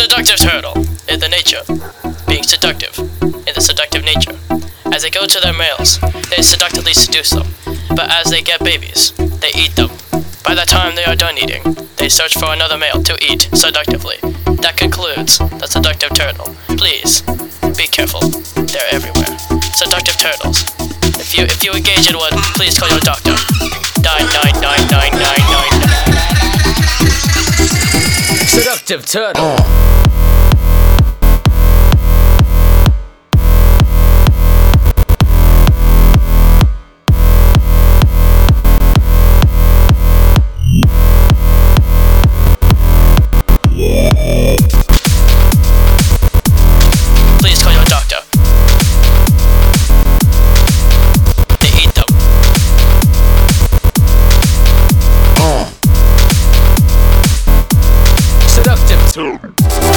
seductive turtle in the nature, being seductive, in the seductive nature. As they go to their males, they seductively seduce them, but as they get babies, they eat them. By the time they are done eating, they search for another male to eat seductively. That concludes the seductive turtle. Please, be careful. They're everywhere. Seductive turtles. If you engage in one, please call your doctor. 9999999. Seductive turtle. Please call your doctor. They eat them. Seductive turtle.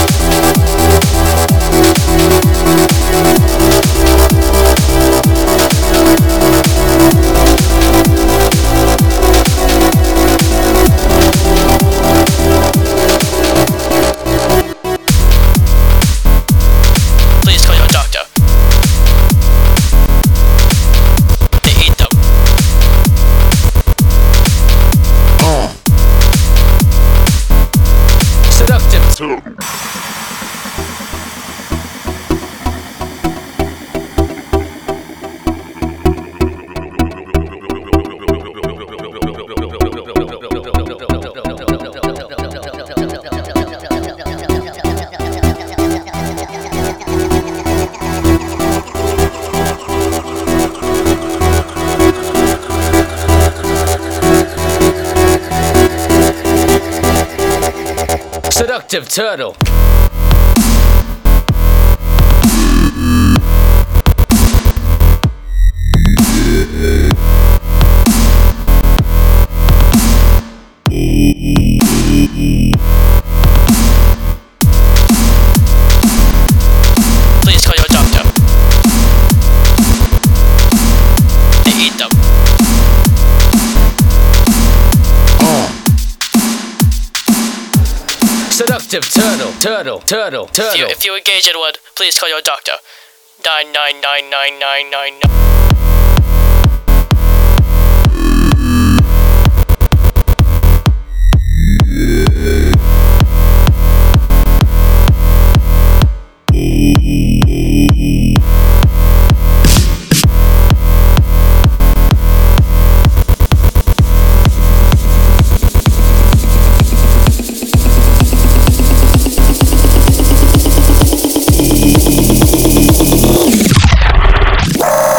Please call your doctor. They eat them. Seductive turtle. Seductive turtle. Please call your doctor. They eat them. Seductive turtle. If you engage in one, please call your doctor. 9999999.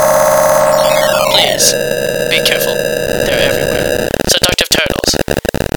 Please, be careful. They're everywhere. Seductive turtles.